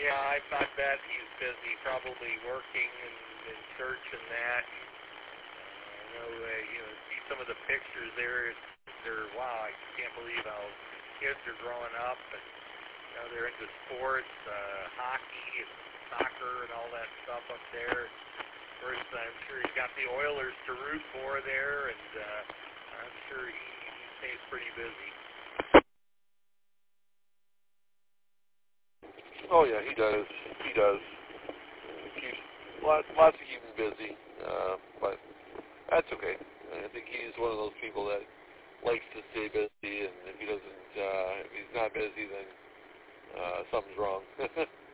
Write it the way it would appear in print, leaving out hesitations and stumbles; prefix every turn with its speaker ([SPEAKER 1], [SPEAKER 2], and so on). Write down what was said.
[SPEAKER 1] Yeah, I bet he's busy, probably working in church and that. I know, see some of the pictures there. They're, wow, I can't believe how kids are growing up, and they're into sports, hockey and soccer and all that stuff up there. Of course, I'm sure he's got the Oilers to root for there, and I'm sure he stays pretty busy.
[SPEAKER 2] Oh yeah, he does. He does. Keeps lots to keep him busy, but that's okay. I think he's one of those people that likes to stay busy, and if he doesn't, if he's not busy, then something's wrong.